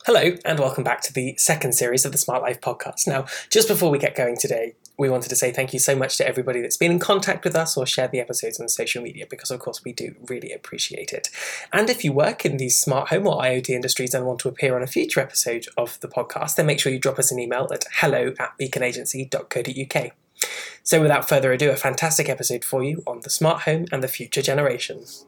Hello, and welcome back to the second series of the Smart Life podcast. Now, just before we get going today, we wanted to say thank you so much to everybody that's been in contact with us or shared the episodes on social media, because of course we do really appreciate it. And if you work in the smart home or IoT industries and want to appear on a future episode of the podcast, then make sure you drop us an email at hello@beaconagency.co.uk. So without further ado, a fantastic episode for you on the smart home and the future generations.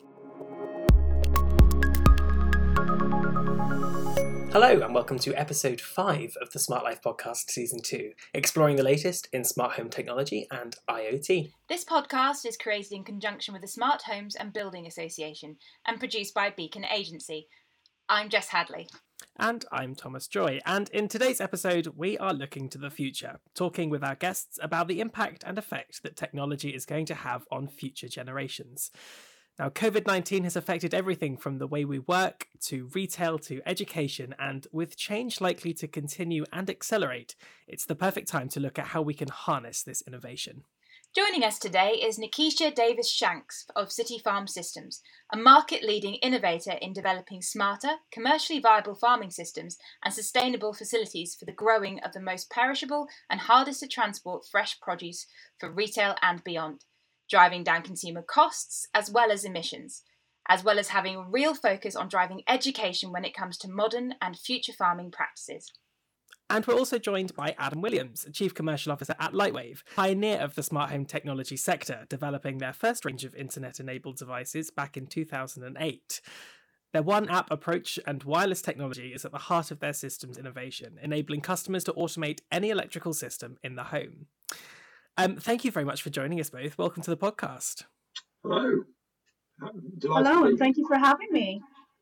Hello and welcome to episode 5 of the Smart Life Podcast Season 2, exploring the latest in smart home technology and IoT. This podcast is created in conjunction with the Smart Homes and Building Association and produced by Beacon Agency. I'm Jess Hadley. And I'm Thomas Joy, and in today's episode we are looking to the future, talking with our guests about the impact and effect that technology is going to have on future generations. Now, COVID-19 has affected everything from the way we work, to retail, to education, and with change likely to continue and accelerate, it's the perfect time to look at how we can harness this innovation. Joining us today is Nikisha Davis-Shanks of City Farm Systems, a market-leading innovator in developing smarter, commercially viable farming systems and sustainable facilities for the growing of the most perishable and hardest to transport fresh produce for retail and beyond, driving down consumer costs as well as emissions, as well as having a real focus on driving education when it comes to modern and future farming practices. And we're also joined by Adam Williams, Chief Commercial Officer at Lightwave, pioneer of the smart home technology sector, developing their first range of internet-enabled devices back in 2008. Their one-app approach and wireless technology is at the heart of their system's innovation, enabling customers to automate any electrical system in the home. Thank you very much for joining us both. Welcome to the podcast. Hello. Hello, and thank you for having me.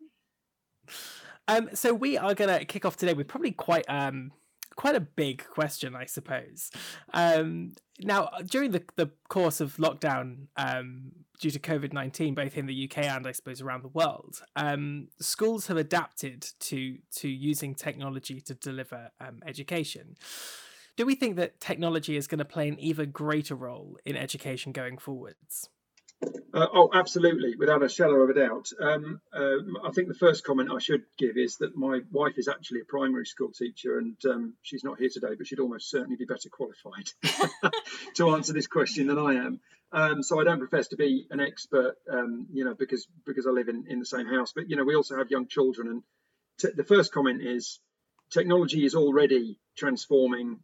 So we are going to kick off today with probably quite a big question, I suppose. Now, during the course of lockdown, due to COVID-19, both in the UK and I suppose around the world, schools have adapted to using technology to deliver education. Do we think that technology is going to play an even greater role in education going forwards? Absolutely, without a shadow of a doubt. I think the first comment I should give is that my wife is actually a primary school teacher, and she's not here today, but she'd almost certainly be better qualified to answer this question than I am. So I don't profess to be an expert, because I live in the same house. But we also have young children, and the first comment is technology is already transforming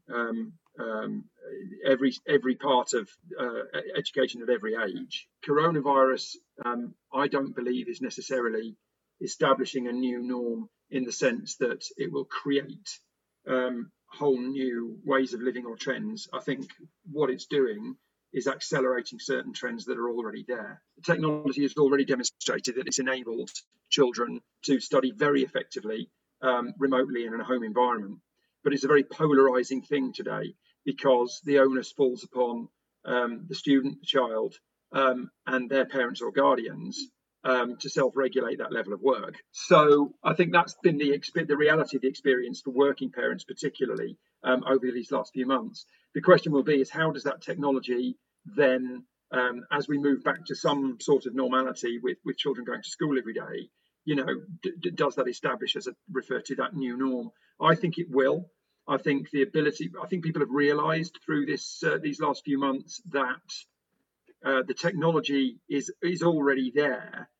every part of education at every age. Coronavirus, I don't believe, is necessarily establishing a new norm in the sense that it will create whole new ways of living or trends. I think what it's doing is accelerating certain trends that are already there. The technology has already demonstrated that it's enabled children to study very effectively remotely in a home environment. But it's a very polarizing thing today, because the onus falls upon the student, the child, and their parents or guardians to self-regulate that level of work. So I think that's been the reality of the experience for working parents, particularly over these last few months. The question will be is how does that technology then, as we move back to some sort of normality with children going to school every day, does that establish, as I refer to, that new norm? I think it will. I think people have realised through these last few months that the technology is already there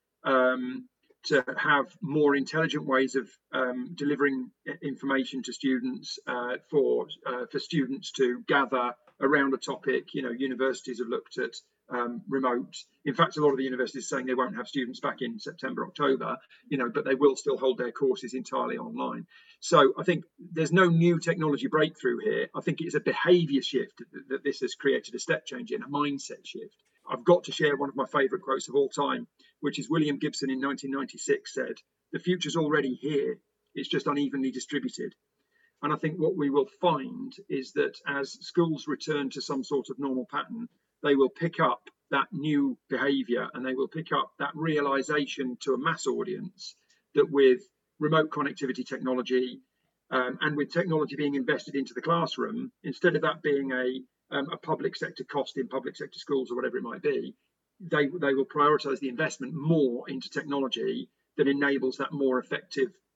to have more intelligent ways of delivering information to students, for students to gather around a topic. Universities have looked at remote. In fact, a lot of the universities are saying they won't have students back in September, October, but they will still hold their courses entirely online. So I think there's no new technology breakthrough here. I think it's a behaviour shift that this has created, a step change in, a mindset shift. I've got to share one of my favourite quotes of all time, which is William Gibson in 1996 said, "The future's already here. It's just unevenly distributed." And I think what we will find is that as schools return to some sort of normal pattern, they will pick up that new behaviour, and they will pick up that realisation to a mass audience that with remote connectivity technology and with technology being invested into the classroom, instead of that being a public sector cost in public sector schools or whatever it might be, they will prioritise the investment more into technology that enables that more effective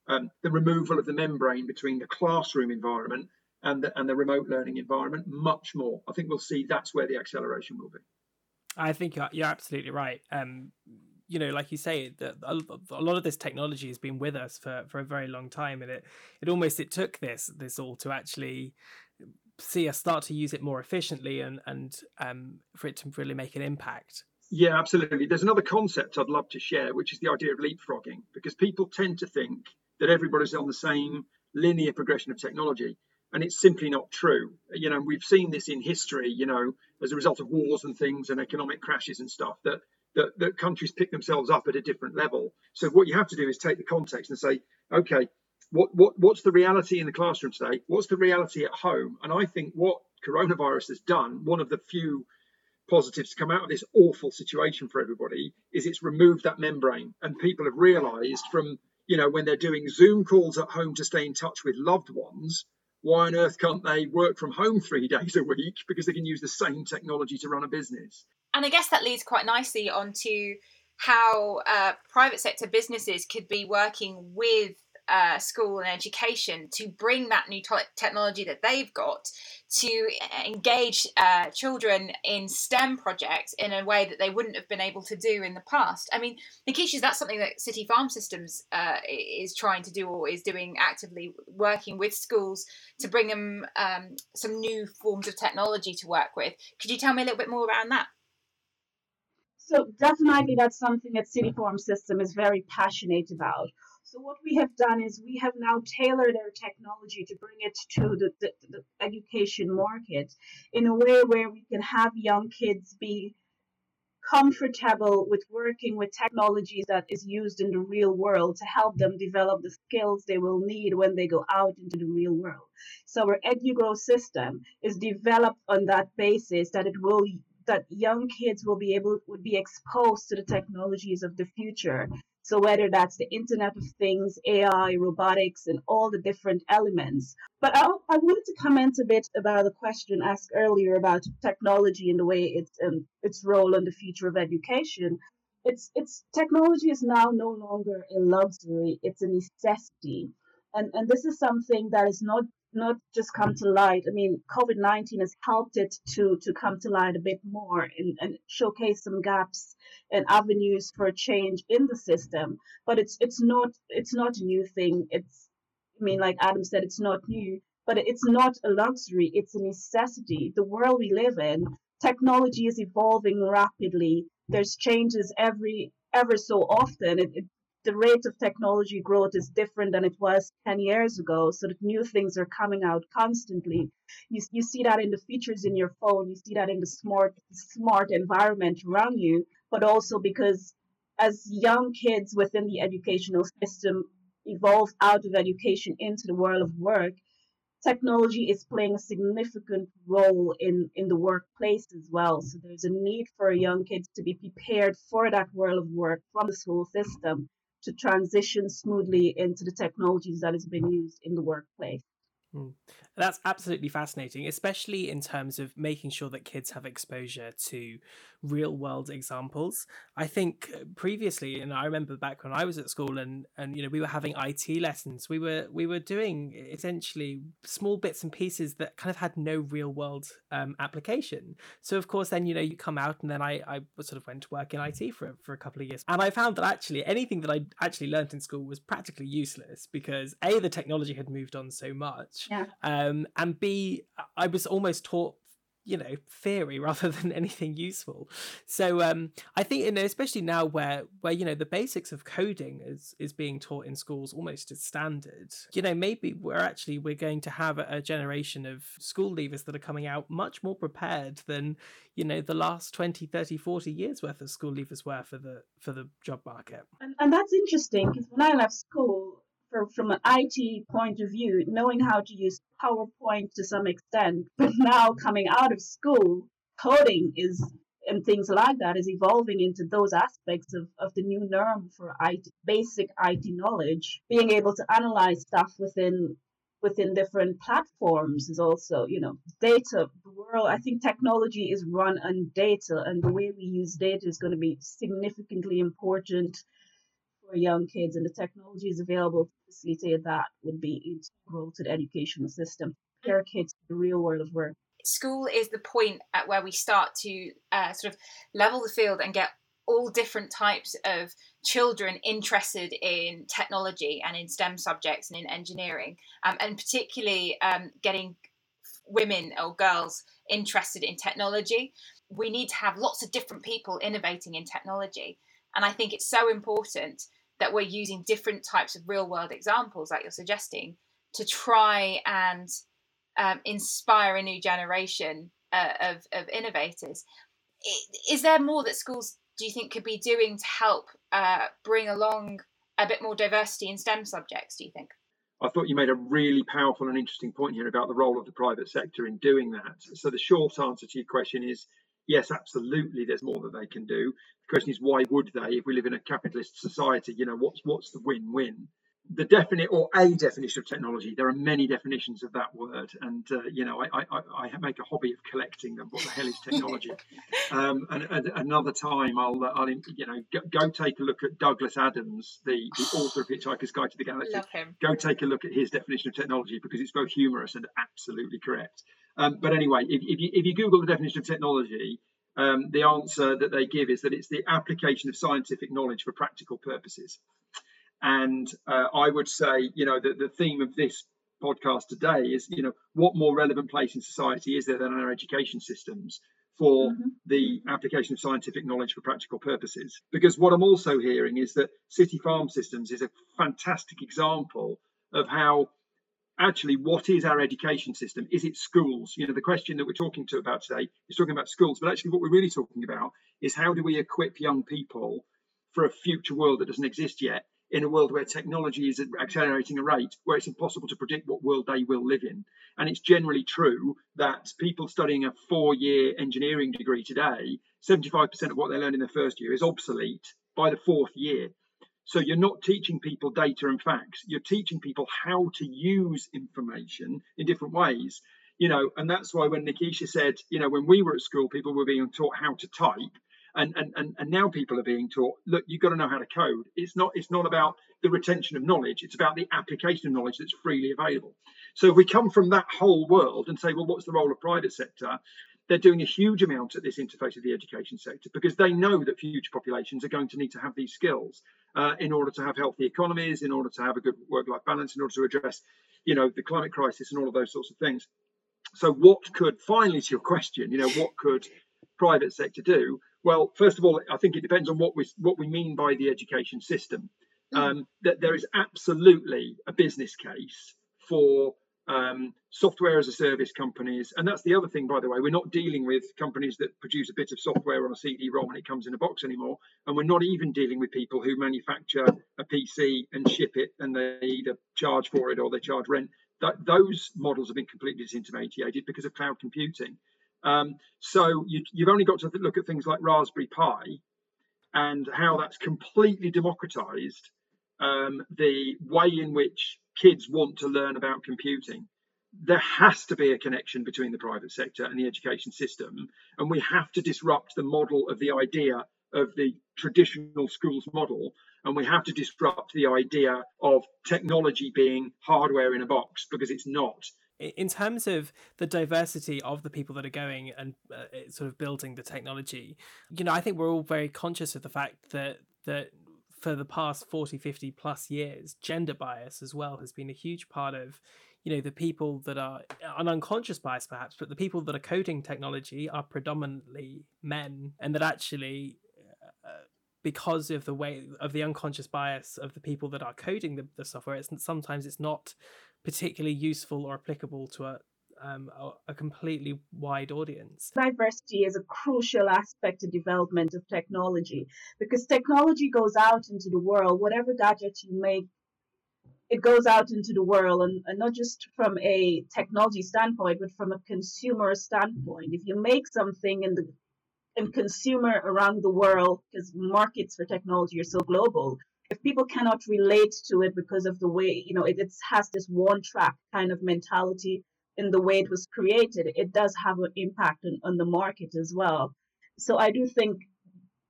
the removal of the membrane between the classroom environment and the remote learning environment, much more. I think we'll see that's where the acceleration will be. I think you're absolutely right. Like you say, that a lot of this technology has been with us for a very long time, and it took this all to actually see us start to use it more efficiently and for it to really make an impact. Yeah, absolutely. There's another concept I'd love to share, which is the idea of leapfrogging, because people tend to think that everybody's on the same linear progression of technology, and it's simply not true. We've seen this in history, as a result of wars and things and economic crashes and stuff, that countries pick themselves up at a different level. So what you have to do is take the context and say, okay, what's the reality in the classroom today? What's the reality at home? And I think what coronavirus has done, one of the few positives to come out of this awful situation for everybody, is it's removed that membrane. And people have realized from, when they're doing Zoom calls at home to stay in touch with loved ones, why on earth can't they work from home 3 days a week? Because they can use the same technology to run a business. And I guess that leads quite nicely onto how private sector businesses could be working with school and education to bring that new technology that they've got to engage children in STEM projects in a way that they wouldn't have been able to do in the past. I mean, Nikisha, that's something that City Farm Systems is trying to do, or is doing actively, working with schools to bring them some new forms of technology to work with. Could you tell me a little bit more around that? So definitely that's something that City Farm System is very passionate about. So what we have done is we have now tailored our technology to bring it to the education market in a way where we can have young kids be comfortable with working with technologies that is used in the real world to help them develop the skills they will need when they go out into the real world. So our EduGrow system is developed on that basis that young kids would be exposed to the technologies of the future. So whether that's the Internet of Things, AI, robotics, and all the different elements. But I wanted to comment a bit about the question asked earlier about technology and the way its role in the future of education. It's technology is now no longer a luxury; it's a necessity, and this is something that is not just come to light. I mean, COVID-19 has helped it to come to light a bit more and showcase some gaps and avenues for change in the system. But it's not a new thing. Like Adam said, it's not new, but it's not a luxury. It's a necessity. The world we live in, technology is evolving rapidly. There's changes ever so often. The rate of technology growth is different than it was 10 years ago. So that new things are coming out constantly. You see that in the features in your phone. You see that in the smart environment around you. But also because as young kids within the educational system evolve out of education into the world of work, technology is playing a significant role in the workplace as well. So there's a need for young kids to be prepared for that world of work from the school system, to transition smoothly into the technologies that has been used in the workplace. That's absolutely fascinating, especially in terms of making sure that kids have exposure to real world examples. I think previously, and I remember back when I was at school and we were having IT lessons, we were doing essentially small bits and pieces that kind of had no real world application. So of course then you come out, and then I sort of went to work in IT for a couple of years, and I found that actually anything that I actually learned in school was practically useless, because A, the technology had moved on so much. Yeah. And B, I was almost taught, theory rather than anything useful. So I think, especially now where the basics of coding is being taught in schools almost as standard, maybe we're going to have a generation of school leavers that are coming out much more prepared than, the last 20, 30, 40 years worth of school leavers were for the job market. And that's interesting, because when I left school, from an IT point of view, knowing how to use PowerPoint to some extent, but now coming out of school, coding and things like that is evolving into those aspects of the new norm for basic IT knowledge. Being able to analyze stuff within different platforms is also, data. The world, I think technology is run on data, and the way we use data is going to be significantly important for young kids, and the technology is available to facilitate that would be integral to the educational system, prepare kids for the real world of work. School is the point at where we start to sort of level the field and get all different types of children interested in technology and in STEM subjects and in engineering, and particularly getting women or girls interested in technology. We need to have lots of different people innovating in technology. And I think it's so important that we're using different types of real world examples, like you're suggesting, to try and inspire a new generation of innovators. Is there more that schools, do you think, could be doing to help bring along a bit more diversity in STEM subjects, do you think? I thought you made a really powerful and interesting point here about the role of the private sector in doing that. So the short answer to your question is yes, absolutely, there's more that they can do. The question is, why would they? If we live in a capitalist society, what's the win-win? The a definition of technology, there are many definitions of that word, and I make a hobby of collecting them. What the hell is technology? And another time I'll go take a look at Douglas Adams, the author of Hitchhiker's Guide to the Galaxy. Love him. Go take a look at his definition of technology, because it's both humorous and absolutely correct. But anyway, if you Google the definition of technology, the answer that they give is that it's the application of scientific knowledge for practical purposes. And I would say, the theme of this podcast today is, what more relevant place in society is there than our education systems for the application of scientific knowledge for practical purposes? Because what I'm also hearing is that City Farm Systems is a fantastic example of how actually, what is our education system? Is it schools? The question that we're talking about today is talking about schools, but actually what we're really talking about is how do we equip young people for a future world that doesn't exist yet, in a world where technology is accelerating a rate where it's impossible to predict what world they will live in. And it's generally true that people studying a 4-year engineering degree today, 75% of what they learn in their first year is obsolete by the 4th year. So you're not teaching people data and facts. You're teaching people how to use information in different ways. And that's why when Nikisha said, when we were at school, people were being taught how to type. And now people are being taught, look, you've got to know how to code. It's not about the retention of knowledge. It's about the application of knowledge that's freely available. So if we come from that whole world and say, well, what's the role of private sector? They're doing a huge amount at this interface of the education sector, because they know that future populations are going to need to have these skills in order to have healthy economies, in order to have a good work-life balance, in order to address, the climate crisis and all of those sorts of things. So what could, finally to your question, what could private sector do? Well, first of all, I think it depends on what we mean by the education system. That there is absolutely a business case for software as a service companies. And that's the other thing, by the way, we're not dealing with companies that produce a bit of software on a CD-ROM and it comes in a box anymore. And we're not even dealing with people who manufacture a PC and ship it, and they either charge for it or they charge rent. Those models have been completely disintermediated because of cloud computing. So you've only got to look at things like Raspberry Pi and how that's completely democratized the way in which kids want to learn about computing. There has to be a connection between the private sector and the education system, and we have to disrupt the model of the idea of the traditional schools model, and we have to disrupt the idea of technology being hardware in a box, because it's not. In terms of the diversity of the people that are going and sort of building the technology, I think we're all very conscious of the fact that for the past 40, 50 plus years, gender bias as well has been a huge part of, the people that are an unconscious bias perhaps, but the people that are coding technology are predominantly men, and that actually because of the way of the unconscious bias of the people that are coding the software, sometimes it's not particularly useful or applicable to a completely wide audience. Diversity is a crucial aspect of development of technology, because technology goes out into the world. Whatever gadget you make, it goes out into the world, and not just from a technology standpoint, but from a consumer standpoint. If you make something and consumer around the world, because markets for technology are so global, if people cannot relate to it because of the way, it has this one track kind of mentality in the way it was created, it does have an impact on the market as well. So I do think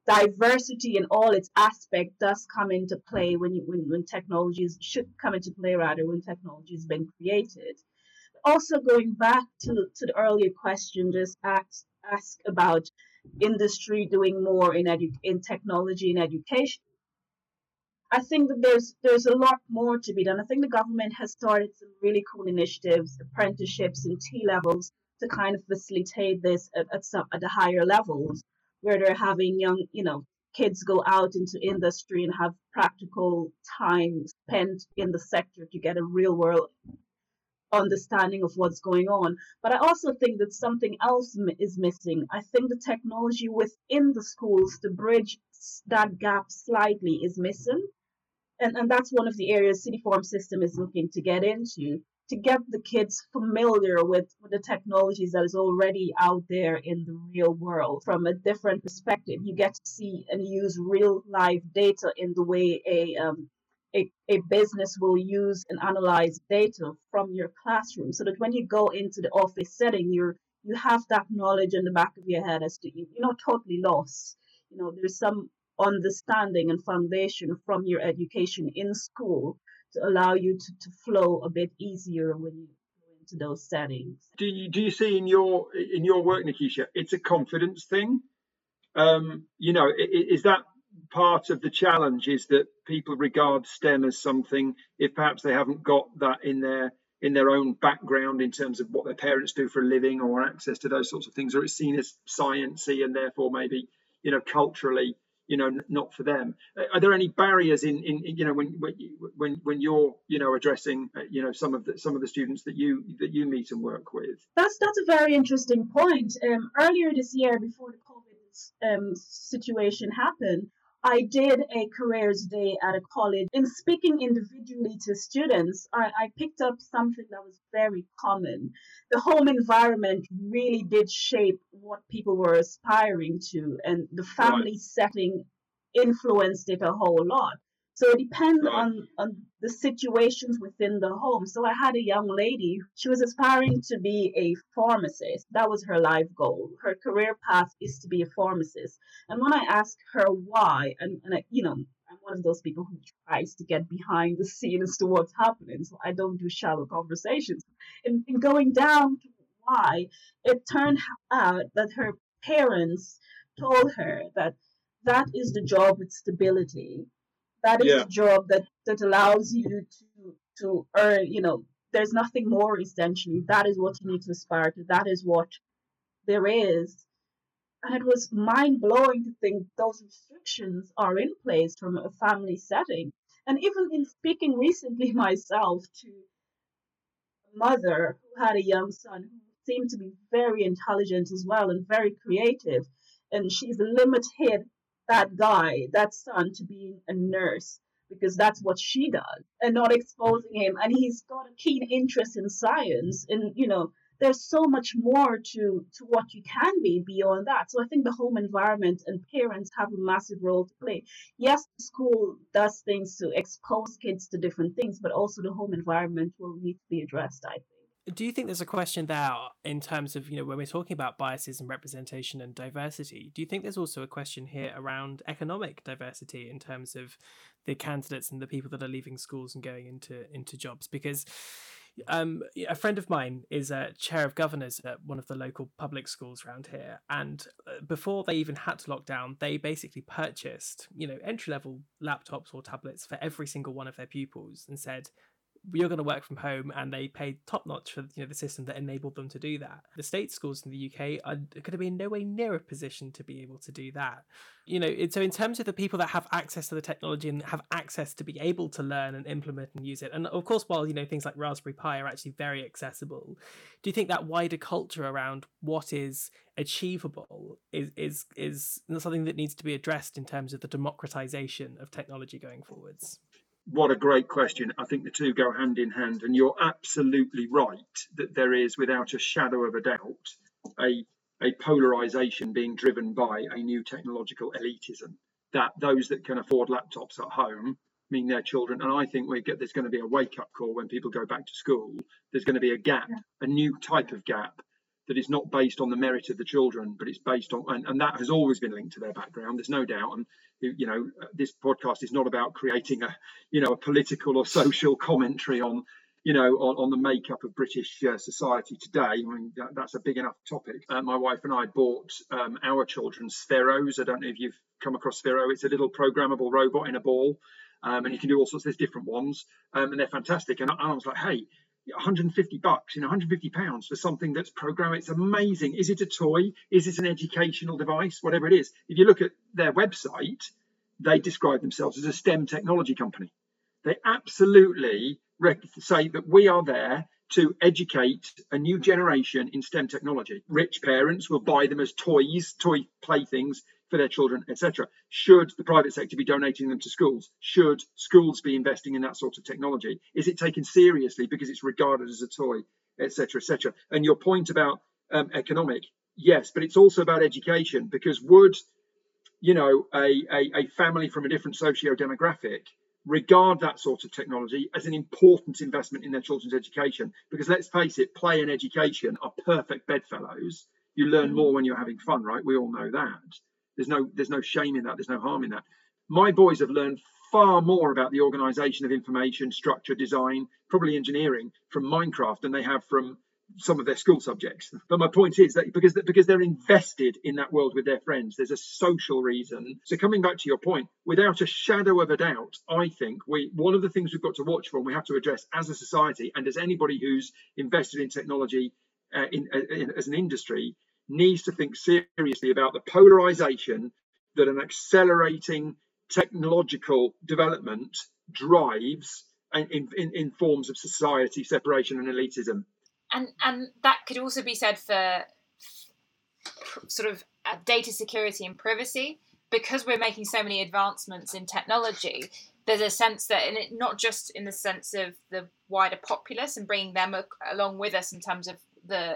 diversity in all its aspect does come into play when technologies should come into play rather when technology has been created. Also, going back to the earlier question, just ask about industry doing more in technology and education. I think that there's a lot more to be done. I think the government has started some really cool initiatives, apprenticeships and T levels to kind of facilitate this at the higher levels, where they're having young, kids go out into industry and have practical time spent in the sector to get a real world understanding of what's going on. But I also think that something else is missing. I think the technology within the schools to bridge that gap slightly is missing. And that's one of the areas City Farm System is looking to get into, to get the kids familiar with the technologies that is already out there in the real world from a different perspective. You get to see and use real live data in the way a business will use and analyze data from your classroom, so that when you go into the office setting, you have that knowledge in the back of your head as to you're not totally lost. There's some understanding and foundation from your education in school to allow you to flow a bit easier when you go into those settings. Do you see in your work, Nikisha, it's a confidence thing? Is that part of the challenge, is that people regard STEM as something, if perhaps they haven't got that in their own background in terms of what their parents do for a living or access to those sorts of things, or it's seen as sciencey and therefore maybe culturally not for them. Are there any barriers in when you're addressing some of the students that you meet and work with? That's a very interesting point. Earlier this year, before the COVID situation happened, I did a careers day at a college. In speaking individually to students, I picked up something that was very common. The home environment really did shape what people were aspiring to, and the family setting influenced it a whole lot. So it depends on the situations within the home. So I had a young lady, she was aspiring to be a pharmacist. That was her life goal. Her career path is to be a pharmacist. And when I asked her why, and I'm one of those people who tries to get behind the scene as to what's happening. So I don't do shallow conversations. In going down to why, it turned out that her parents told her that is the job with stability. That is the job that allows you to earn, there's nothing more essentially. That is what you need to aspire to. That is what there is. And it was mind blowing to think those restrictions are in place from a family setting. And even in speaking recently myself to a mother who had a young son who seemed to be very intelligent as well and very creative, and she's limited that son, to being a nurse because that's what she does, and not exposing him. And he's got a keen interest in science, and there's so much more to what you can be beyond that. So I think the home environment and parents have a massive role to play. Yes, the school does things to expose kids to different things, but also the home environment will need to be addressed, I think. Do you think there's a question there in terms of, when we're talking about biases and representation and diversity, do you think there's also a question here around economic diversity in terms of the candidates and the people that are leaving schools and going into jobs? Because a friend of mine is a chair of governors at one of the local public schools around here. And before they even had to lock down, they basically purchased, entry-level laptops or tablets for every single one of their pupils and said, you're going to work from home, and they paid top notch for the system that enabled them to do that. The state schools in the UK are going to be in no way near a position to be able to do that. So in terms of the people that have access to the technology and have access to be able to learn and implement and use it, and of course, while things like Raspberry Pi are actually very accessible, do you think that wider culture around what is achievable is something that needs to be addressed in terms of the democratization of technology going forwards? What a great question. I think the two go hand in hand, and you're absolutely right that there is, without a shadow of a doubt, a polarization being driven by a new technological elitism, that those that can afford laptops at home mean their children. And I think there's going to be a wake-up call when people go back to school. There's going to be a gap, a new type of gap that is not based on the merit of the children, but it's based on, and that has always been linked to their background. There's no doubt. And this podcast is not about creating a political or social commentary on the makeup of British society today. I mean, that's a big enough topic. My wife and I bought our children Spheros. I don't know if you've come across Sphero. It's a little programmable robot in a ball, and you can do all sorts. There's different ones, and they're fantastic. And I was like, hey, $150, £150 for something that's programmed. It's amazing. Is it a toy? Is it an educational device? Whatever it is. If you look at their website, they describe themselves as a STEM technology company. They absolutely say that we are there to educate a new generation in STEM technology. Rich parents will buy them as toys, toy playthings for their children, etc. Should the private sector be donating them to schools? Should schools be investing in that sort of technology? Is it taken seriously because it's regarded as a toy, etc., etc.? And your point about economic, yes, but it's also about education, because would a family from a different socio-demographic regard that sort of technology as an important investment in their children's education? Because let's face it, play and education are perfect bedfellows. You learn more when you're having fun, right? We all know that. There's no shame in that. There's no harm in that. My boys have learned far more about the organization of information, structure, design, probably engineering from Minecraft than they have from some of their school subjects. But my point is that because they're invested in that world with their friends, there's a social reason. So coming back to your point, without a shadow of a doubt, I think one of the things we've got to watch for and we have to address as a society and as anybody who's invested in technology as an industry needs to think seriously about the polarization that an accelerating technological development drives in forms of society separation and elitism. And that could also be said for sort of data security and privacy. Because we're making so many advancements in technology, there's a sense that, not just in the sense of the wider populace and bringing them along with us in terms of the,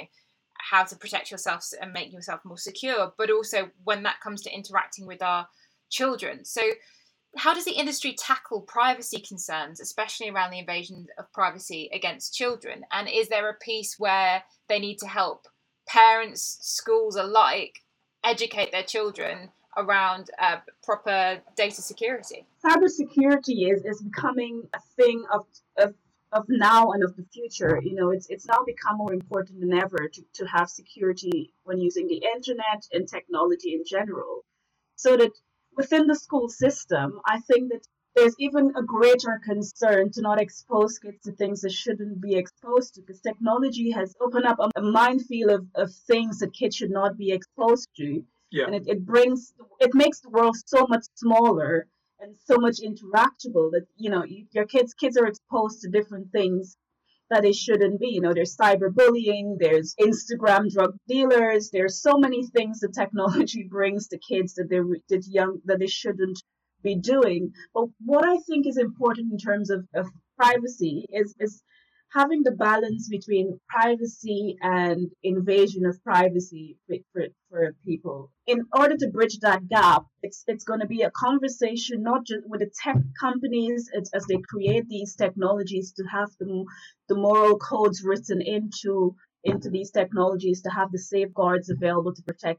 how to protect yourself and make yourself more secure, but also when that comes to interacting with our children. So how does the industry tackle privacy concerns, especially around the invasion of privacy against children? And is there a piece where they need to help parents, schools alike, educate their children around proper data security? Cybersecurity is becoming a thing of now and of the future. It's now become more important than ever to have security when using the internet and technology in general. So that within the school system, I think that there's even a greater concern to not expose kids to things that shouldn't be exposed to, because technology has opened up a minefield of things that kids should not be exposed to. Yeah. And it makes the world so much smaller and so much interactable that, your kids are exposed to different things that they shouldn't be. There's cyberbullying, there's Instagram drug dealers, there's so many things that technology brings to kids that they shouldn't be doing. But what I think is important in terms of privacy is having the balance between privacy and invasion of privacy for people. In order to bridge that gap, it's going to be a conversation not just with the tech companies as they create these technologies to have the moral codes written into these technologies, to have the safeguards available to protect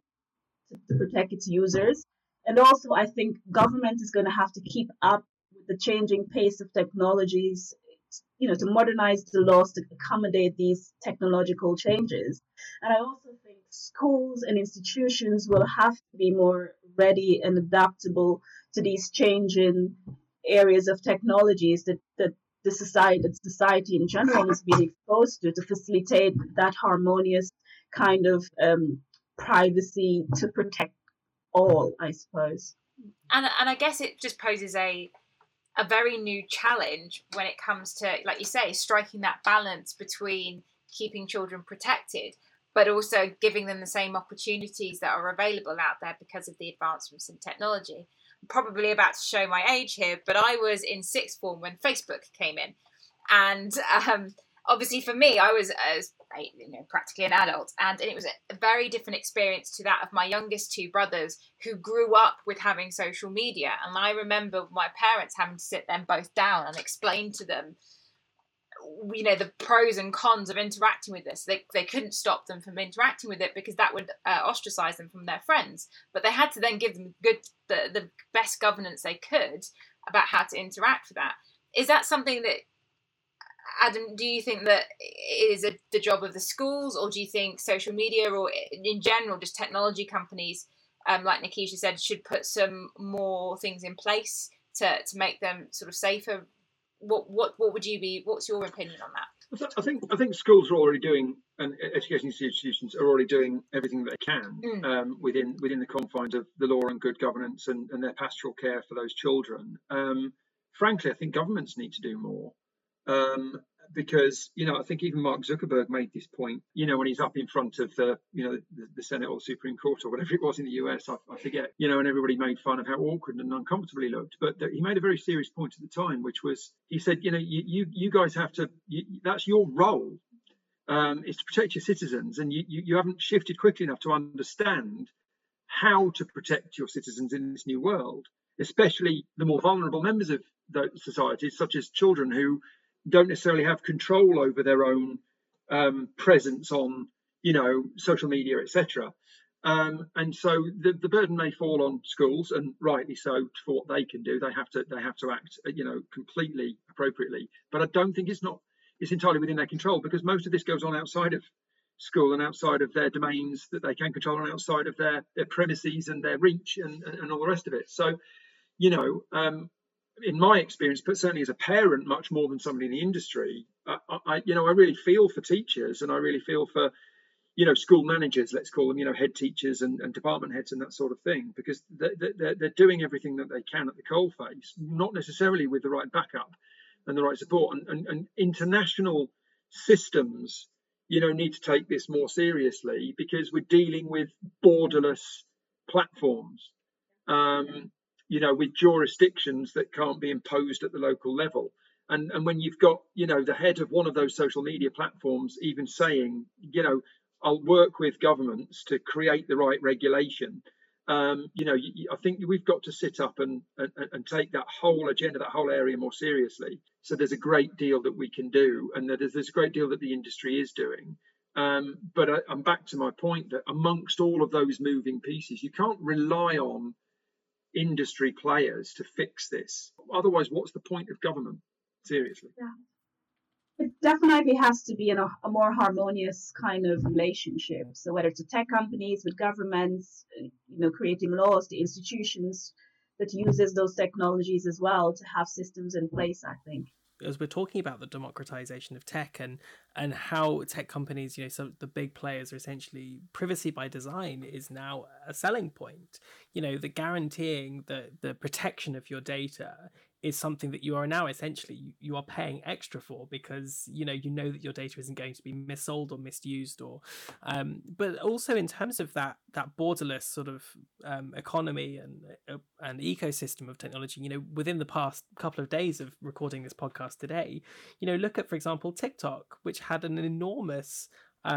its users. And also, I think government is going to have to keep up with the changing pace of technologies, to modernize the laws to accommodate these technological changes. And I also think schools and institutions will have to be more ready and adaptable to these changing areas of technologies that the society in general is being exposed to facilitate that harmonious kind of privacy to protect all, I suppose. And I guess it just poses a very new challenge when it comes to, like you say, striking that balance between keeping children protected, but also giving them the same opportunities that are available out there because of the advancements in technology. I'm probably about to show my age here, but I was in sixth form when Facebook came in. And obviously for me, I was practically an adult, and it was a very different experience to that of my youngest two brothers who grew up with having social media. And I remember my parents having to sit them both down and explain to them the pros and cons of interacting with this. They couldn't stop them from interacting with it because that would ostracize them from their friends. But they had to then give them the best governance they could about how to interact with that. Is that something that, Adam, do you think that it is the job of the schools, or do you think social media, or in general just technology companies, like Nikisha said, should put some more things in place to make them sort of safer? What's your opinion on that? I think schools are already doing, and education institutions are already doing everything they can within the confines of the law and good governance and their pastoral care for those children. Frankly, I think governments need to do more. Because I think even Mark Zuckerberg made this point, when he's up in front of the Senate or the Supreme Court or whatever it was in the US, I forget, and everybody made fun of how awkward and uncomfortable he looked. But he made a very serious point at the time, which was, he said, you guys have to, that's your role, is to protect your citizens, and you haven't shifted quickly enough to understand how to protect your citizens in this new world, especially the more vulnerable members of those societies, such as children who don't necessarily have control over their own presence on, social media, etc. And so the burden may fall on schools, and rightly so, for what they can do. They have to act, completely appropriately. But I don't think it's entirely within their control, because most of this goes on outside of school and outside of their domains that they can control, and outside of their premises and their reach and all the rest of it. So, in my experience, but certainly as a parent, much more than somebody in the industry, I really feel for teachers, and I really feel for, school managers, let's call them, head teachers and department heads and that sort of thing, because they're doing everything that they can at the coalface, not necessarily with the right backup and the right support. And international systems, need to take this more seriously, because we're dealing with borderless platforms. With jurisdictions that can't be imposed at the local level. And when you've got, the head of one of those social media platforms even saying, I'll work with governments to create the right regulation. I think we've got to sit up and take that whole agenda, that whole area more seriously. So there's a great deal that we can do, and there's a great deal that the industry is doing. But I'm back to my point that amongst all of those moving pieces, you can't rely on industry players to fix this. Otherwise, what's the point of government? Seriously. Yeah. It definitely has to be in a more harmonious kind of relationship. So whether it's the tech companies with governments, creating laws, the institutions that uses those technologies as well, to have systems in place, I think. As we're talking about the democratization of tech and how tech companies, some of the big players are essentially, privacy by design is now a selling point. The guaranteeing the protection of your data is something that you are now essentially you are paying extra for, because you know that your data isn't going to be missold or misused, or but also in terms of that borderless sort of economy and ecosystem of technology. Within the past couple of days of recording this podcast today, look at, for example, TikTok, which had an enormous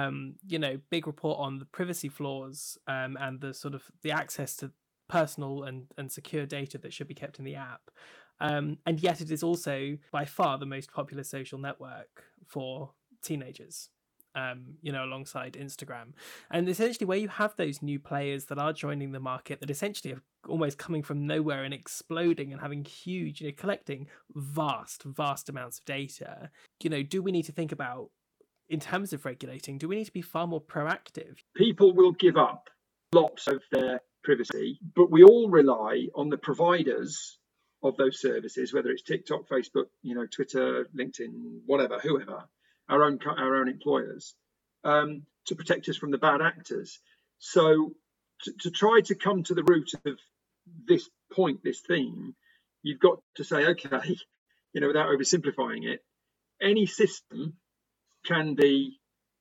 big report on the privacy flaws and the sort of the access to personal and secure data that should be kept in the app. And yet it is also by far the most popular social network for teenagers, alongside Instagram. And essentially where you have those new players that are joining the market that essentially are almost coming from nowhere and exploding and having huge, collecting vast amounts of data, do we need to think about, in terms of regulating, do we need to be far more proactive? People will give up lots of their privacy, but we all rely on the providers of those services, whether it's TikTok, Facebook, Twitter, LinkedIn, whatever, whoever, our own employers, to protect us from the bad actors. So to try to come to the root of this point, this theme, you've got to say, okay, without oversimplifying it, any system can be,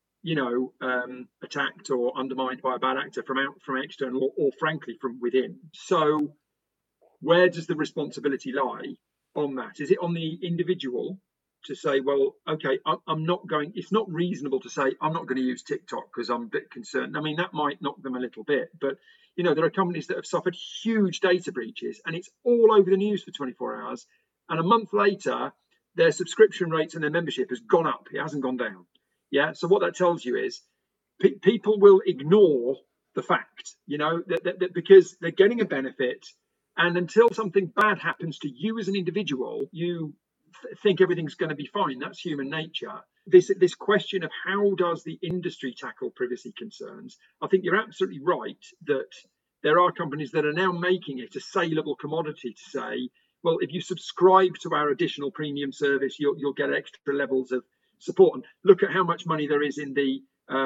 attacked or undermined by a bad actor from external or frankly from within. So where does the responsibility lie on that? Is it on the individual to say, well, okay, it's not reasonable to say I'm not going to use TikTok because I'm a bit concerned. I mean, that might knock them a little bit, but there are companies that have suffered huge data breaches and it's all over the news for 24 hours. And a month later, their subscription rates and their membership has gone up. It hasn't gone down. Yeah. So what that tells you is people will ignore the fact, that because they're getting a benefit, and until something bad happens to you as an individual, you think everything's going to be fine. That's human nature. This question of how does the industry tackle privacy concerns, I think you're absolutely right that there are companies that are now making it a saleable commodity to say, well, if you subscribe to our additional premium service, you'll get extra levels of support. And look at how much money there is in the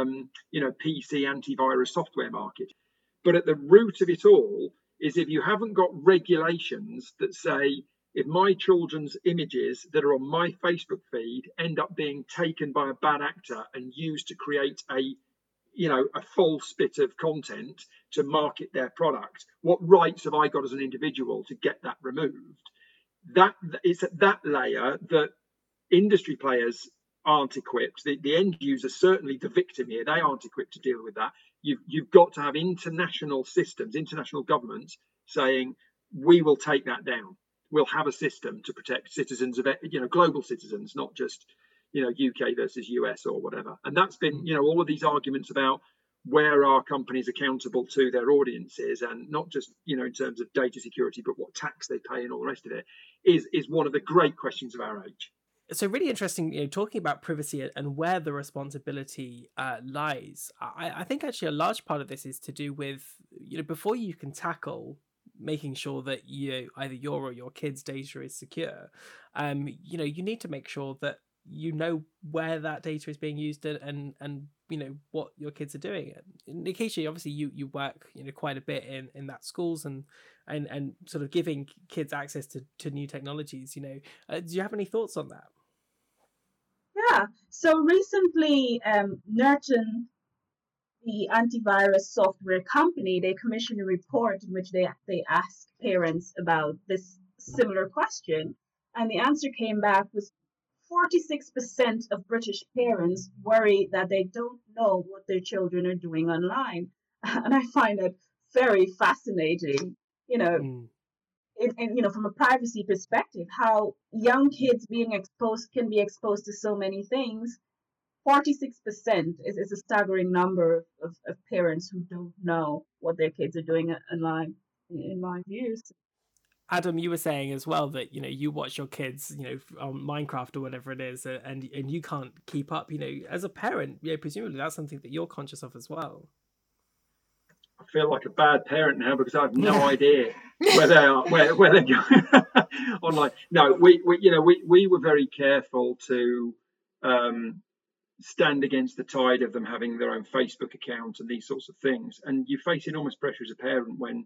PC antivirus software market. But at the root of it all is if you haven't got regulations that say, if my children's images that are on my Facebook feed end up being taken by a bad actor and used to create a false bit of content to market their product, what rights have I got as an individual to get that removed? That it's at that layer that industry players aren't equipped. The end user, certainly the victim here, they aren't equipped to deal with that. You've got to have international systems, international governments saying, we will take that down. We'll have a system to protect citizens of, global citizens, not just, UK versus US or whatever. And that's been, all of these arguments about where are companies accountable to their audiences, and not just, in terms of data security, but what tax they pay and all the rest of it, is one of the great questions of our age. So really interesting, talking about privacy and where the responsibility lies. I think actually a large part of this is to do with, before you can tackle making sure that either your or your kids' data is secure, you need to make sure that where that data is being used and what your kids are doing. Nikisha, obviously you work quite a bit in that schools and sort of giving kids access to new technologies. Do you have any thoughts on that? Yeah. So recently, Norton, the antivirus software company, they commissioned a report in which they asked parents about this similar question, and the answer came back was 46% of British parents worry that they don't know what their children are doing online, and I find it very fascinating. From a privacy perspective, how young kids can be exposed to so many things. 46% is a staggering number of parents who don't know what their kids are doing online, in my views. Adam, you were saying as well that you watch your kids on Minecraft or whatever it is, and you can't keep up. As a parent, presumably that's something that you're conscious of as well. I feel like a bad parent now because I have no idea where they are, where they're going online. No, we were very careful to stand against the tide of them having their own Facebook account and these sorts of things. And you face enormous pressure as a parent when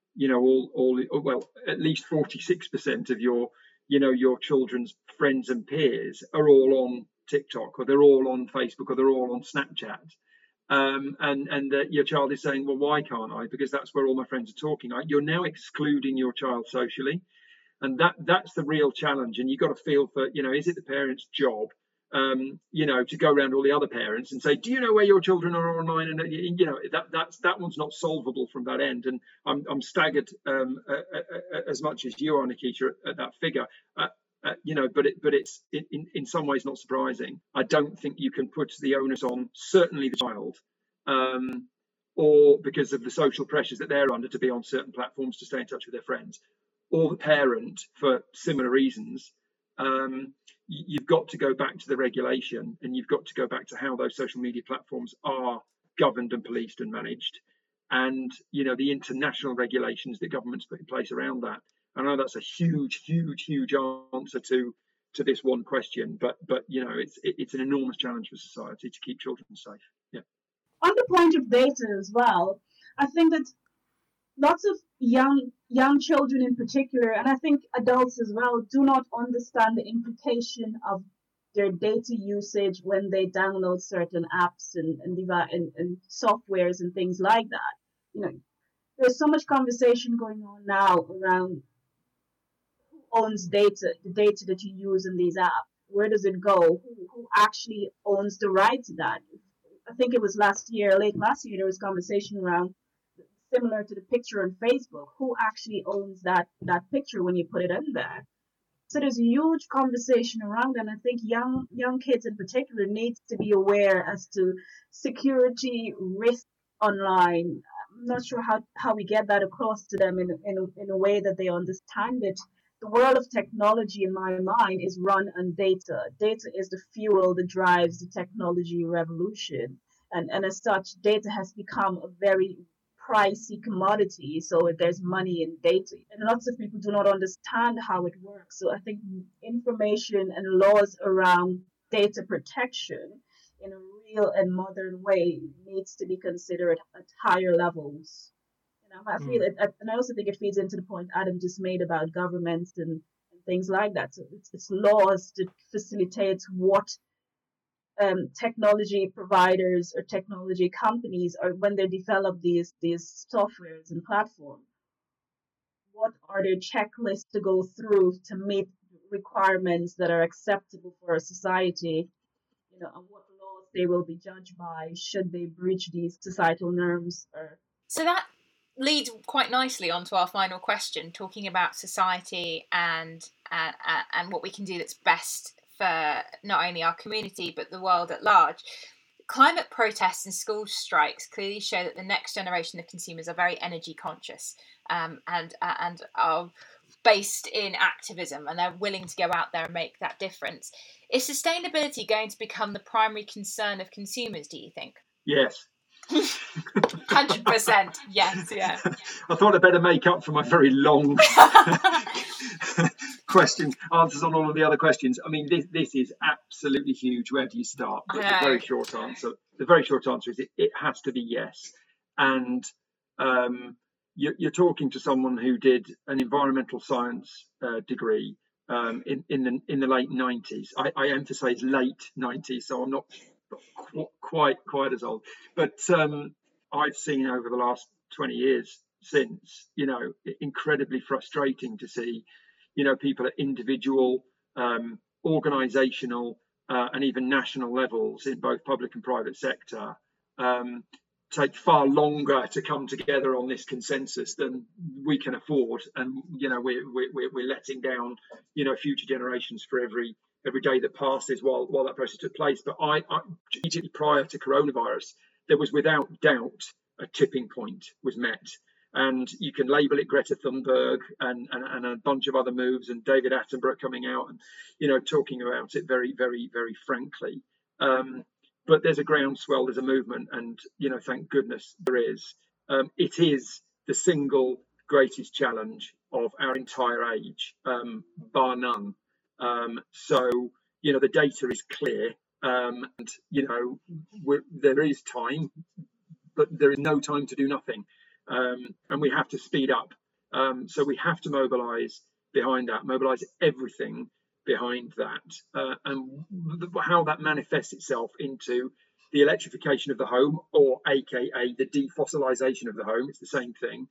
at least 46% of your children's friends and peers are all on TikTok, or they're all on Facebook, or they're all on Snapchat. And your child is saying, well, why can't I? Because that's where all my friends are talking. You're now excluding your child socially. And that's the real challenge. And you've got to feel for, is it the parent's job, to go around all the other parents and say, do you know where your children are online? And, that one's not solvable from that end. And I'm staggered as much as you are, Nikisha, at that figure. But it's in some ways not surprising. I don't think you can put the onus on certainly the child, or because of the social pressures that they're under to be on certain platforms to stay in touch with their friends, or the parent for similar reasons. You've got to go back to the regulation, and you've got to go back to how those social media platforms are governed and policed and managed, and the international regulations that governments put in place around that. I know that's a huge answer to this one question, but it's an enormous challenge for society to keep children safe. Yeah. On the point of data as well, I think that lots of young children in particular, and I think adults as well, do not understand the implication of their data usage when they download certain apps and softwares and things like that. There's so much conversation going on now around owns the data that you use in these apps. Where does it go? Who actually owns the right to that? I think it was late last year, there was conversation around, similar to the picture on Facebook, who actually owns that picture when you put it in there. So there's a huge conversation around, and I think young kids in particular needs to be aware as to security risk online. I'm not sure how we get that across to them in a way that they understand it. The world of technology, in my mind, is run on data. Data is the fuel that drives the technology revolution. And as such, data has become a very pricey commodity. So there's money in data. And lots of people do not understand how it works. So I think information and laws around data protection in a real and modern way needs to be considered at higher levels. I feel it, and I also think it feeds into the point Adam just made about governments and things like that. So it's laws that facilitate what technology providers or technology companies, or when they develop these softwares and platforms, what are their checklists to go through to meet requirements that are acceptable for a society, and what laws they will be judged by should they breach these societal norms. So that leads quite nicely onto our final question, talking about society and what we can do that's best for not only our community but the world at large. Climate protests and school strikes clearly show that the next generation of consumers are very energy conscious and are based in activism, and they're willing to go out there and make that difference. Is sustainability going to become the primary concern of consumers, do you think? Yes. 100%. Yes, yeah. I thought I'd better make up for my very long answers on all of the other questions. I mean, this is absolutely huge. Where do you start? The very short answer. The very short answer is it has to be yes. And you're talking to someone who did an environmental science degree in the late 90s. I emphasize late 90s, so I'm not quite as old, but I've seen over the last 20 years since, incredibly frustrating to see, people at individual, organizational, and even national levels in both public and private sector take far longer to come together on this consensus than we can afford, and we're letting down future generations for every day that passes while that process took place. But I immediately prior to coronavirus, there was without doubt a tipping point was met. And you can label it Greta Thunberg and a bunch of other moves, and David Attenborough coming out and talking about it very, very, very frankly. But there's a groundswell, there's a movement, and thank goodness there is. It is the single greatest challenge of our entire age, bar none. So the data is clear, and there is time, but there is no time to do nothing, and we have to speed up. So we have to mobilise behind that, mobilise everything behind that, and how that manifests itself into the electrification of the home, or AKA the defossilisation of the home. It's the same thing.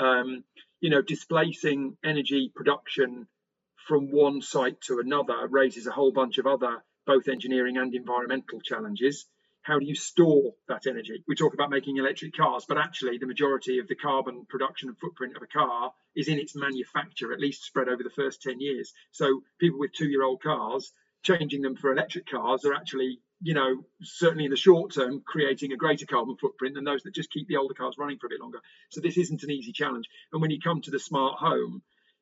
Displacing energy production from one site to another raises a whole bunch of other both engineering and environmental challenges. How do you store that energy? We talk about making electric cars, but actually the majority of the carbon production and footprint of a car is in its manufacture, at least spread over the first 10 years. So people with 2-year-old cars, changing them for electric cars are actually, certainly in the short term, creating a greater carbon footprint than those that just keep the older cars running for a bit longer. So this isn't an easy challenge. And when you come to the smart home,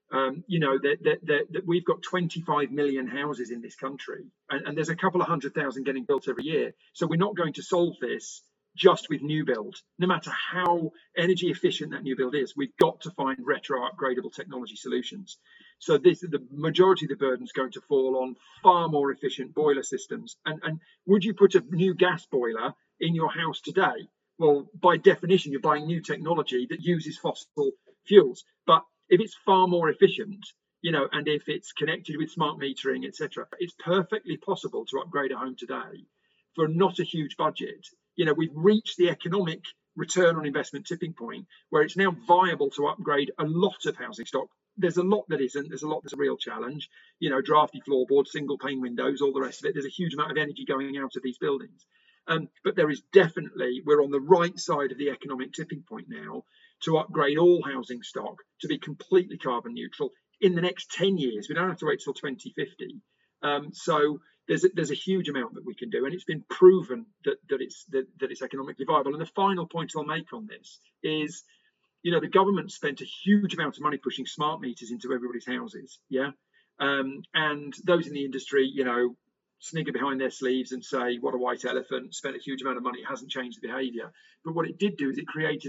that we've got 25 million houses in this country, and there's a couple of 100,000 getting built every year. So we're not going to solve this just with new build, no matter how energy efficient that new build is. We've got to find retro upgradable technology solutions. So the majority of the burden is going to fall on far more efficient boiler systems. And would you put a new gas boiler in your house today? Well, by definition, you're buying new technology that uses fossil fuels. But if it's far more efficient, and if it's connected with smart metering, etc., it's perfectly possible to upgrade a home today for not a huge budget. We've reached the economic return on investment tipping point where it's now viable to upgrade a lot of housing stock. There's a lot that isn't. There's a lot that's a real challenge. Drafty floorboards, single pane windows, all the rest of it. There's a huge amount of energy going out of these buildings. But there is definitely, we're on the right side of the economic tipping point now to upgrade all housing stock to be completely carbon neutral in the next 10 years. We don't have to wait till 2050. So there's a huge amount that we can do, and it's been proven that it's economically viable. And the final point I'll make on this is, the government spent a huge amount of money pushing smart meters into everybody's houses. Yeah. And those in the industry, snigger behind their sleeves and say, what a white elephant, spent a huge amount of money, it hasn't changed the behavior. But what it did do is it created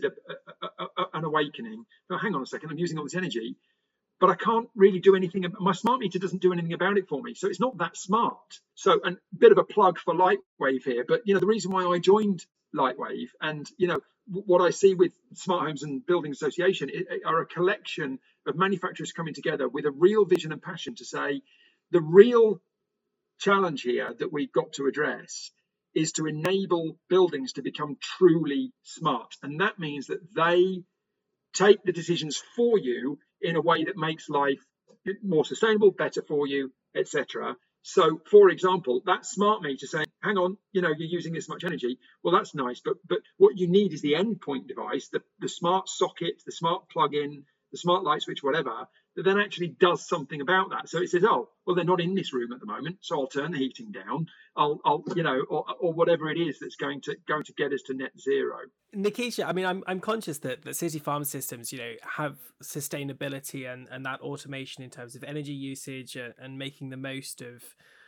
an awakening. Now, hang on a second, I'm using all this energy, but I can't really do anything. My smart meter doesn't do anything about it for me. So it's not that smart. So, and a bit of a plug for Lightwave here, but the reason why I joined Lightwave, and what I see with Smart Homes and Building Association are a collection of manufacturers coming together with a real vision and passion to say the real challenge here that we've got to address is to enable buildings to become truly smart. And that means that they take the decisions for you in a way that makes life more sustainable, better for you, etc. So, for example, that smart meter saying, hang on, you're using this much energy. Well, that's nice, but what you need is the endpoint device, the smart socket, the smart plug-in, the smart light switch, whatever, that then actually does something about that. So it says, oh, well, they're not in this room at the moment, so I'll turn the heating down. I'll or whatever it is that's going to get us to net zero. Nikisha, I mean, I'm conscious that City Farm Systems, have sustainability and that automation in terms of energy usage and making the most of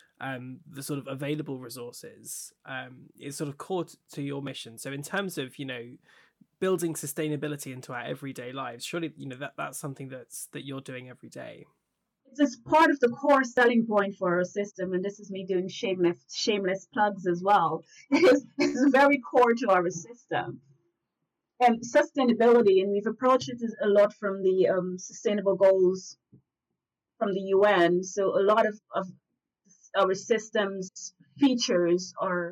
the sort of available resources is sort of core to your mission. So in terms of, building sustainability into our everyday lives, surely, that's something that you're doing every day. It's part of the core selling point for our system, and this is me doing shameless plugs as well. It's very core to our system. And sustainability, and we've approached it a lot from the sustainable goals from the UN. So a lot of our system's features are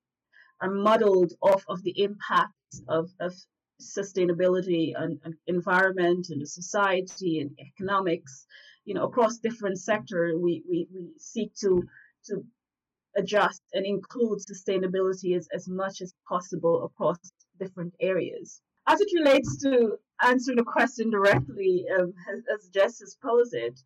modeled off of the impacts of sustainability and environment and the society and economics. Across different sectors, we seek to adjust and include sustainability as much as possible across different areas. As it relates to answering the question directly, as Jess has posed it,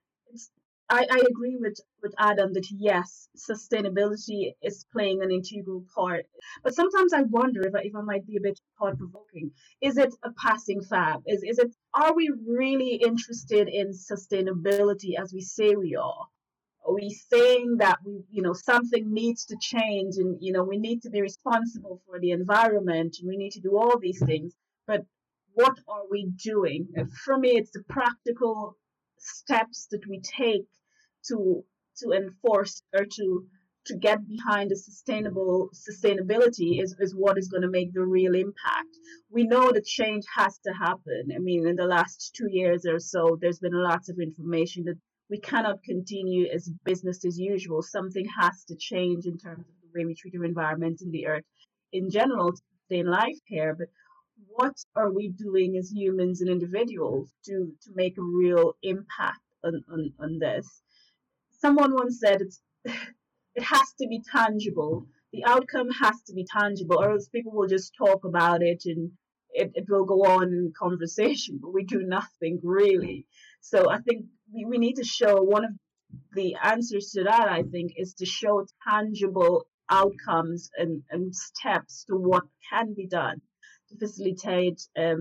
I agree with Adam that yes, sustainability is playing an integral part. But sometimes I wonder if I might be a bit thought-provoking. Is it a passing fad? Are we really interested in sustainability as we say we are? Are we saying that something needs to change and we need to be responsible for the environment and we need to do all these things? But what are we doing? For me, it's the practical steps that we take to enforce or to get behind the sustainability is what is going to make the real impact. We know that change has to happen. I mean, in the last 2 years or so, there's been lots of information that we cannot continue as business as usual. Something has to change in terms of the way we treat our environment and the earth in general to sustain life here. But what are we doing as humans and individuals to make a real impact on this? Someone once said it has to be tangible. The outcome has to be tangible, or else people will just talk about it and it will go on in conversation, but we do nothing really. So I think we need to show, one of the answers to that, I think, is to show tangible outcomes and steps to what can be done to facilitate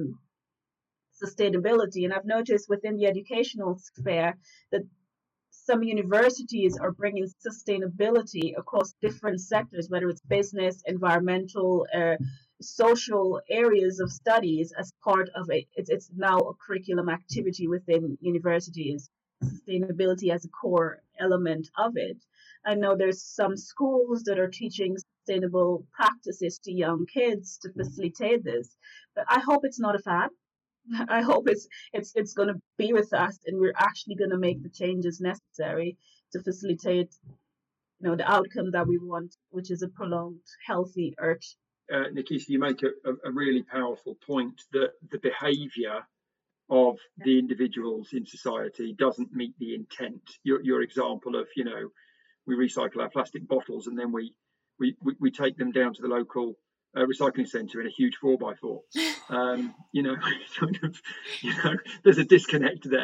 sustainability. And I've noticed within the educational sphere that some universities are bringing sustainability across different sectors, whether it's business, environmental, social areas of studies as part of it. It's now a curriculum activity within universities, sustainability as a core element of it. I know there's some schools that are teaching sustainable practices to young kids to facilitate this, but I hope it's not a fad. I hope it's going to be with us, and we're actually going to make the changes necessary to facilitate, the outcome that we want, which is a prolonged, healthy Earth. Nikisha, you make a really powerful point that the behaviour of the individuals in society doesn't meet the intent. Your example of, we recycle our plastic bottles and then we take them down to the local recycling centre in a huge 4x4. There's a disconnect there.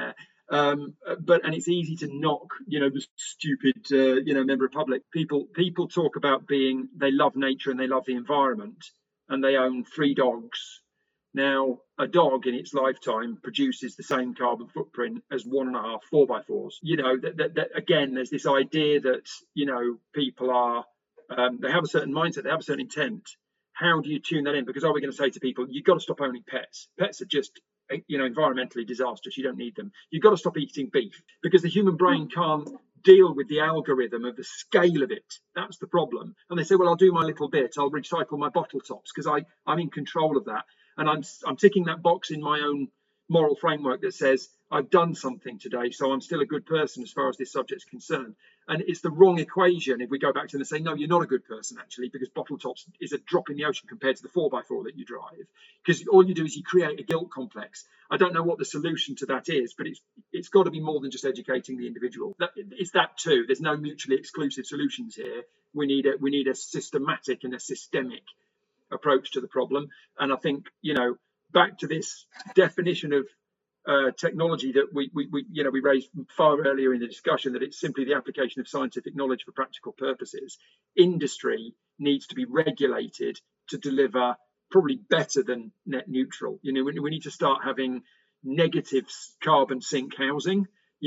And it's easy to knock, the stupid, member of public. People talk about they love nature and they love the environment, and they own 3 dogs. Now, a dog in its lifetime produces the same carbon footprint as 1.5 4x4s. Again, there's this idea that, people are, they have a certain mindset, they have a certain intent. How do you tune that in? Because are we going to say to people, you've got to stop owning pets? Pets are just, environmentally disastrous. You don't need them. You've got to stop eating beef, because the human brain can't deal with the algorithm of the scale of it. That's the problem. And they say, well, I'll do my little bit. I'll recycle my bottle tops because I'm in control of that. And I'm ticking that box in my own moral framework that says I've done something today, so I'm still a good person as far as this subject is concerned. And it's the wrong equation if we go back to them and say, no, you're not a good person, actually, because bottle tops is a drop in the ocean compared to the 4x4 that you drive. Because all you do is you create a guilt complex. I don't know what the solution to that is, but it's got to be more than just educating the individual. It's that too. There's no mutually exclusive solutions here. We need a systematic and a systemic approach to the problem. And I think, back to this definition of technology that we raised far earlier in the discussion, that it's simply the application of scientific knowledge for practical purposes. Industry needs to be regulated to deliver probably better than net neutral. We need to start having negative carbon sink housing.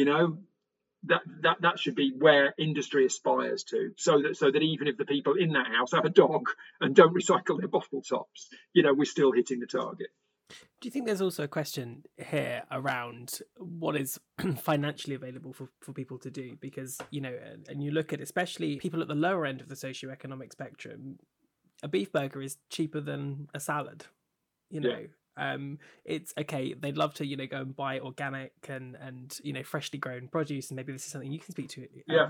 That should be where industry aspires to, so that even if the people in that house have a dog and don't recycle their bottle tops, we're still hitting the target. Do you think there's also a question here around what is financially available for people to do? Because, and you look at especially people at the lower end of the socioeconomic spectrum, a beef burger is cheaper than a salad, It's okay, they'd love to go and buy organic and freshly grown produce, and maybe this is something you can speak to,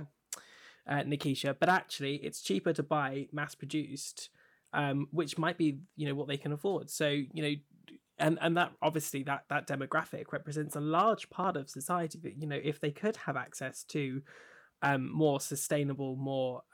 Nikisha, but actually it's cheaper to buy mass produced, which might be what they can afford. So and that obviously that demographic represents a large part of society that if they could have access to more sustainable, more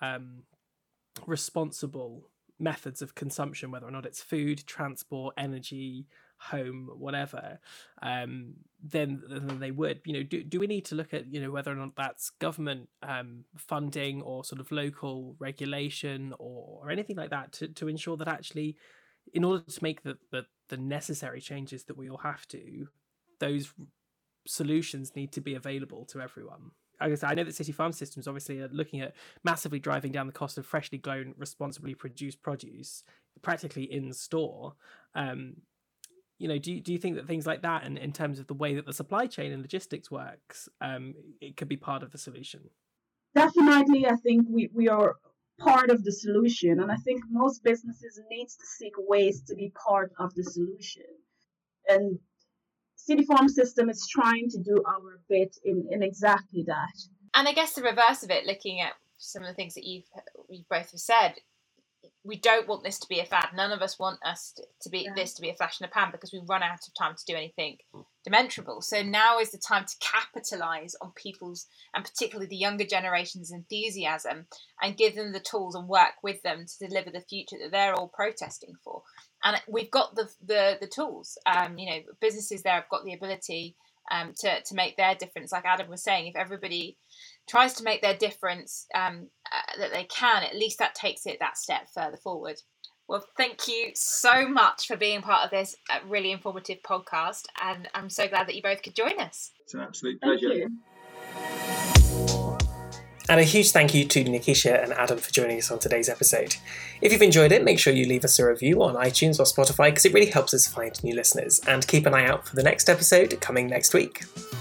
responsible methods of consumption, whether or not it's food, transport, energy, home, whatever, then they would. Do we need to look at whether or not that's government funding or sort of local regulation or anything like that to ensure that actually, in order to make the necessary changes that we all have to, those solutions need to be available to everyone? I know that City Farm Systems obviously are looking at massively driving down the cost of freshly grown, responsibly produced produce, practically in store. Do you think that things like that, and in terms of the way that the supply chain and logistics works, it could be part of the solution? Definitely, I think we are part of the solution, and I think most businesses needs to seek ways to be part of the solution. And City Farm System is trying to do our bit in exactly that. And I guess the reverse of it, looking at some of the things that you've both have said, we don't want this to be a fad. None of us want this to be a flash in the pan, because we run out of time to do anything demonstrable. So now is the time to capitalise on people's, and particularly the younger generation's, enthusiasm, and give them the tools and work with them to deliver the future that they're all protesting for. And we've got the tools. Businesses there have got the ability to make their difference. Like Adam was saying, if everybody tries to make their difference that they can, at least that takes it that step further forward. Well, thank you so much for being part of this really informative podcast, and I'm so glad that you both could join us. It's an absolute pleasure. Thank you. And a huge thank you to Nikisha and Adam for joining us on today's episode. If you've enjoyed it, make sure you leave us a review on iTunes or Spotify, because it really helps us find new listeners. And keep an eye out for the next episode coming next week.